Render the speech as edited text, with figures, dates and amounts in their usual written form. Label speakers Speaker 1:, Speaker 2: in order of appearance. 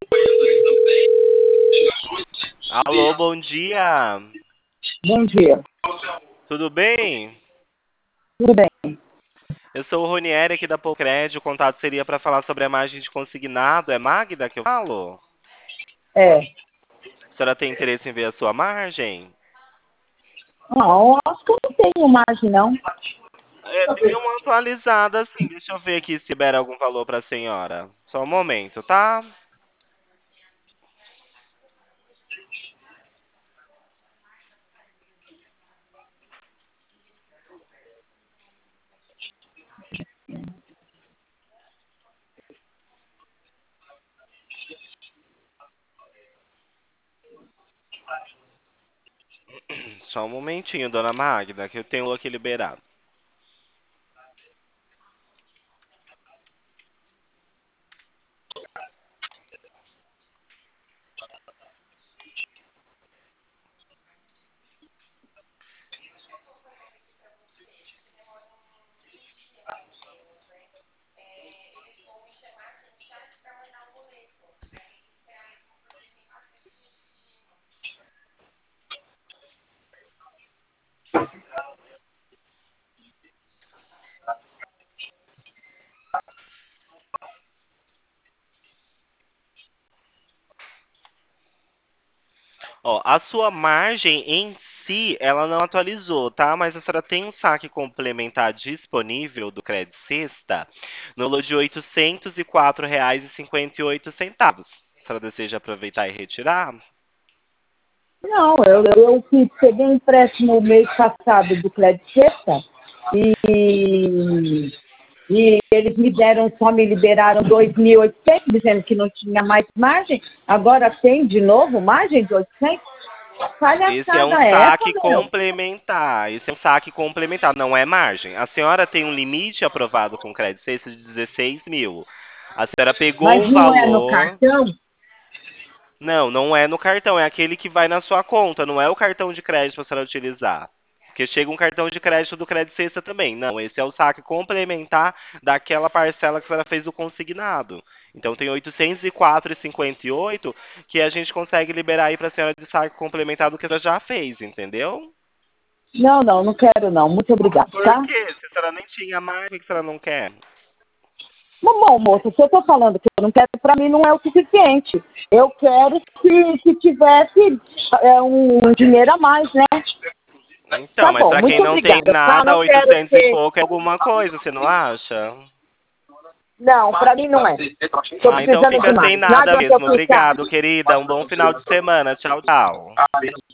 Speaker 1: Alô, bom dia.
Speaker 2: Bom dia.
Speaker 1: Tudo bem?
Speaker 2: Tudo bem?
Speaker 1: Eu sou o Ronieri aqui da Pocred. O contato seria para falar sobre a margem de consignado. É Magda que eu falo?
Speaker 2: É.
Speaker 1: A senhora tem interesse em ver a sua margem?
Speaker 2: Não, acho que eu não tenho margem, não.
Speaker 1: Tem uma atualizada assim. Deixa eu ver aqui se libera algum valor para a senhora. Só um momento, tá? Só um momentinho, dona Magda, que eu tenho aqui liberado. Ó, a sua margem em si, ela não atualizou, tá? Mas a senhora tem um saque complementar disponível do Credit Sexta no valor de R$ 804,58. A senhora deseja aproveitar e retirar?
Speaker 2: Não, peguei empréstimo mês passado do Crédito Sexta e eles só me liberaram 2.800, dizendo que não tinha mais margem. Agora tem de novo margem de 800?
Speaker 1: Esse é um
Speaker 2: Palhaçada é essa,
Speaker 1: saque
Speaker 2: meu?
Speaker 1: complementar. Esse é um saque complementar, não é margem. A senhora tem um limite aprovado com o Credit Sexta de 16 mil. A senhora pegou
Speaker 2: Mas
Speaker 1: o
Speaker 2: não é no
Speaker 1: valor.
Speaker 2: cartão?
Speaker 1: Não, não é no cartão, é aquele que vai na sua conta, não é o cartão de crédito para você utilizar. Porque chega um cartão de crédito do Crédito Sexta também. Não, esse é o saque complementar daquela parcela que a senhora fez o consignado. Então tem 804,58 que a gente consegue liberar aí para a senhora de saque complementar do que ela já fez, entendeu?
Speaker 2: Não, não, não quero não. Muito obrigado,
Speaker 1: Por
Speaker 2: tá?
Speaker 1: quê? Se a senhora nem tinha mais, por que a senhora não quer?
Speaker 2: Mas, bom, moça, se eu estou falando que eu não quero, para mim não é o suficiente. Eu quero se tivesse um dinheiro a mais, né?
Speaker 1: Então,
Speaker 2: Tá
Speaker 1: mas
Speaker 2: bom,
Speaker 1: para quem
Speaker 2: muito
Speaker 1: não tem
Speaker 2: obrigada, tá?
Speaker 1: nada,
Speaker 2: Não quero
Speaker 1: 800 e
Speaker 2: ter.
Speaker 1: pouco é alguma coisa, você não acha?
Speaker 2: Não, para mim não é. Estou
Speaker 1: Ah, então
Speaker 2: precisando
Speaker 1: fica
Speaker 2: de
Speaker 1: sem
Speaker 2: mais.
Speaker 1: nada
Speaker 2: Nada de eu
Speaker 1: mesmo.
Speaker 2: pensar.
Speaker 1: Obrigado, querida. Um bom final de semana. Tchau, tchau.